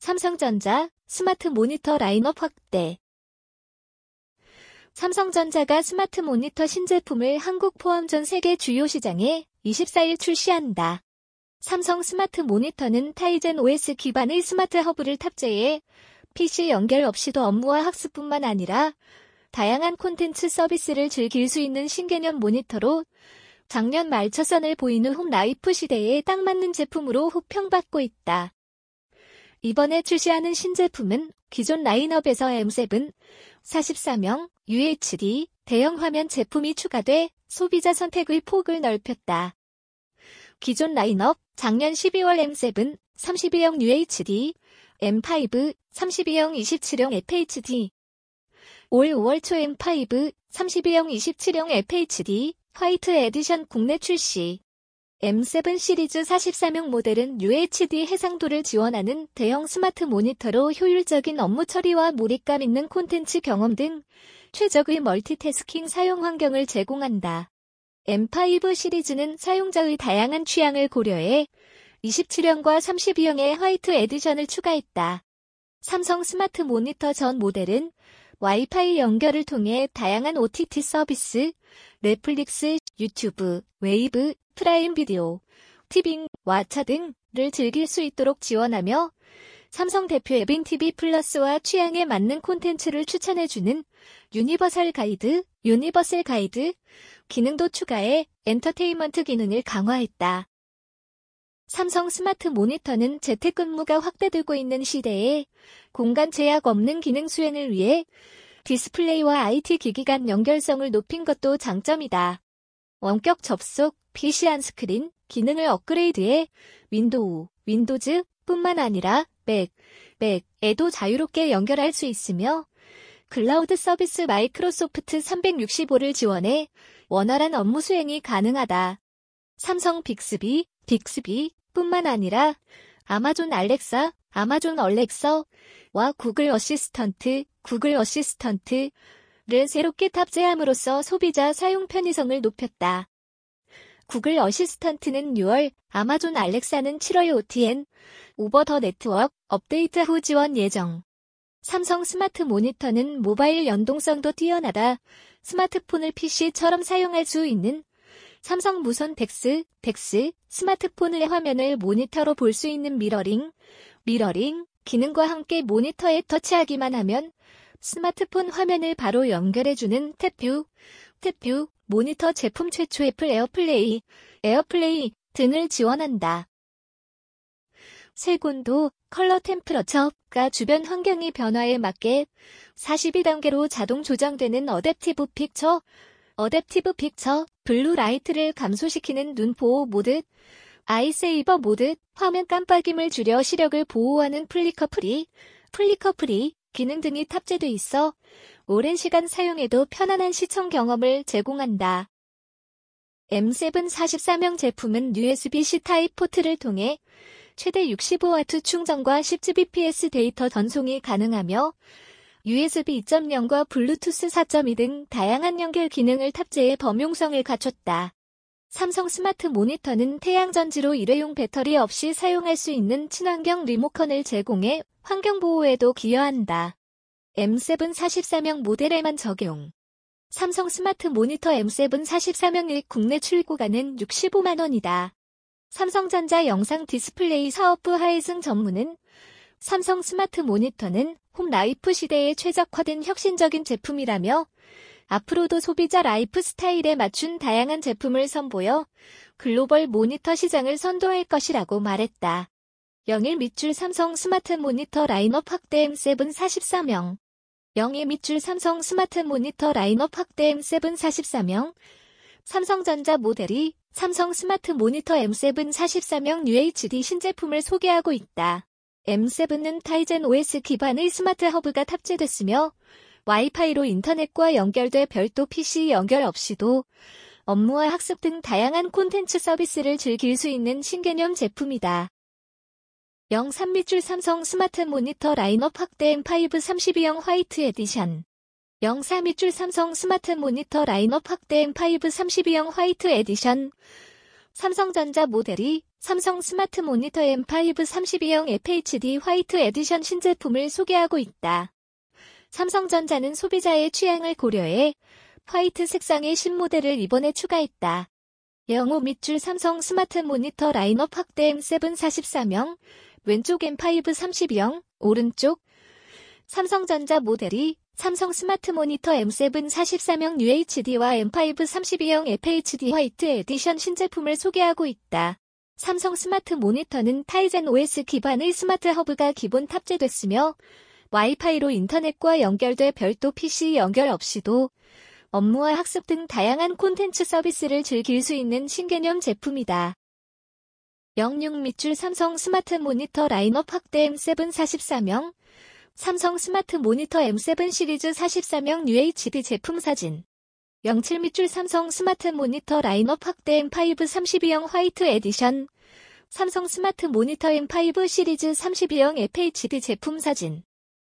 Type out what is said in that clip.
삼성전자 스마트 모니터 라인업 확대. 삼성전자가 스마트 모니터 신제품을 한국 포함 전 세계 주요 시장에 24일 출시한다. 삼성 스마트 모니터는 타이젠 OS 기반의 스마트 허브를 탑재해 PC 연결 없이도 업무와 학습뿐만 아니라 다양한 콘텐츠 서비스를 즐길 수 있는 신개념 모니터로 작년 말 첫 선을 보이는 홈 라이프 시대에 딱 맞는 제품으로 호평받고 있다. 이번에 출시하는 신제품은 기존 라인업에서 M7, 44명, UHD, 대형 화면 제품이 추가돼 소비자 선택의 폭을 넓혔다. 기존 라인업, 작년 12월 M7, 32형 UHD, M5, 32형 27형 FHD, 올 5월 초 M5, 32형 27형 FHD, 화이트 에디션 국내 출시. M7 시리즈 44명 모델은 UHD 해상도를 지원하는 대형 스마트 모니터로 효율적인 업무 처리와 몰입감 있는 콘텐츠 경험 등 최적의 멀티태스킹 사용 환경을 제공한다. M5 시리즈는 사용자의 다양한 취향을 고려해 27형과 32형의 화이트 에디션을 추가했다. 삼성 스마트 모니터 전 모델은 와이파이 연결을 통해 다양한 OTT 서비스, 넷플릭스, 유튜브, 웨이브, 프라임 비디오, 티빙, 왓챠 등을 즐길 수 있도록 지원하며 삼성 대표 앱인 TV 플러스와 취향에 맞는 콘텐츠를 추천해주는 유니버설 가이드 기능도 추가해 엔터테인먼트 기능을 강화했다. 삼성 스마트 모니터는 재택근무가 확대되고 있는 시대에 공간 제약 없는 기능 수행을 위해 디스플레이와 IT 기기 간 연결성을 높인 것도 장점이다. 원격 접속, PC 안 스크린, 기능을 업그레이드해 윈도우즈 뿐만 아니라 맥에도 자유롭게 연결할 수 있으며 클라우드 서비스 마이크로소프트 365를 지원해 원활한 업무 수행이 가능하다. 삼성 빅스비 뿐만 아니라 아마존 알렉사와 구글 어시스턴트를 새롭게 탑재함으로써 소비자 사용 편의성을 높였다. 구글 어시스턴트는 6월, 아마존 알렉사는 7월 OTN, 오버 더 네트워크 업데이트 후 지원 예정. 삼성 스마트 모니터는 모바일 연동성도 뛰어나다. 스마트폰을 PC처럼 사용할 수 있는 삼성 무선 덱스 스마트폰의 화면을 모니터로 볼 수 있는 미러링 기능과 함께 모니터에 터치하기만 하면 스마트폰 화면을 바로 연결해주는 탭뷰 모니터 제품 최초 애플 에어플레이 등을 지원한다. 색온도, 컬러 템퍼러처가 주변 환경의 변화에 맞게 42단계로 자동 조정되는 어댑티브 픽처, 블루라이트를 감소시키는 눈 보호 모드, 아이세이버 모드, 화면 깜빡임을 줄여 시력을 보호하는 플리커 프리 기능 등이 탑재돼 있어 오랜 시간 사용해도 편안한 시청 경험을 제공한다. M7 44명 제품은 USB-C 타입 포트를 통해 최대 65W 충전과 10Gbps 데이터 전송이 가능하며 USB 2.0과 블루투스 4.2 등 다양한 연결 기능을 탑재해 범용성을 갖췄다. 삼성 스마트 모니터는 태양전지로 일회용 배터리 없이 사용할 수 있는 친환경 리모컨을 제공해 환경보호에도 기여한다. M7 44명 모델에만 적용. 삼성 스마트 모니터 M7 44명의 국내 출고가는 65만 원이다. 삼성전자 영상 디스플레이 사업부 하이승 전무는 삼성 스마트 모니터는 홈 라이프 시대에 최적화된 혁신적인 제품이라며 앞으로도 소비자 라이프 스타일에 맞춘 다양한 제품을 선보여 글로벌 모니터 시장을 선도할 것이라고 말했다. 영일 밑줄 삼성 스마트 모니터 라인업 확대 M7 44명. 영일 밑줄 삼성 스마트 모니터 라인업 확대 M7 44명. 삼성전자 모델이 삼성 스마트 모니터 M7 44명 UHD 신제품을 소개하고 있다. M7은 타이젠 OS 기반의 스마트 허브가 탑재됐으며 와이파이로 인터넷과 연결돼 별도 PC 연결 없이도 업무와 학습 등 다양한 콘텐츠 서비스를 즐길 수 있는 신개념 제품이다. 03밑줄 삼성 스마트 모니터 라인업 확대 M5 32형 화이트 에디션. 04밑줄 삼성 스마트 모니터 라인업 확대 M5 32형 화이트 에디션. 삼성전자 모델이 삼성 스마트 모니터 M5 32형 FHD 화이트 에디션 신제품을 소개하고 있다. 삼성전자는 소비자의 취향을 고려해 화이트 색상의 신모델을 이번에 추가했다. 영호 밑줄 삼성 스마트 모니터 라인업 확대 M7 43형, 왼쪽 M5 32형, 오른쪽 삼성전자 모델이 삼성 스마트 모니터 M7 43형 UHD와 M5 32형 FHD 화이트 에디션 신제품을 소개하고 있다. 삼성 스마트 모니터는 타이젠 OS 기반의 스마트 허브가 기본 탑재됐으며 와이파이로 인터넷과 연결돼 별도 PC 연결 없이도 업무와 학습 등 다양한 콘텐츠 서비스를 즐길 수 있는 신개념 제품이다. 06 밑줄 삼성 스마트 모니터 라인업 확대 M7 43형, 삼성 스마트 모니터 M7 시리즈 43형 UHD 제품 사진. 07 밑줄 삼성 스마트 모니터 라인업 확대 M5 32형 화이트 에디션, 삼성 스마트 모니터 M5 시리즈 32형 FHD 제품 사진.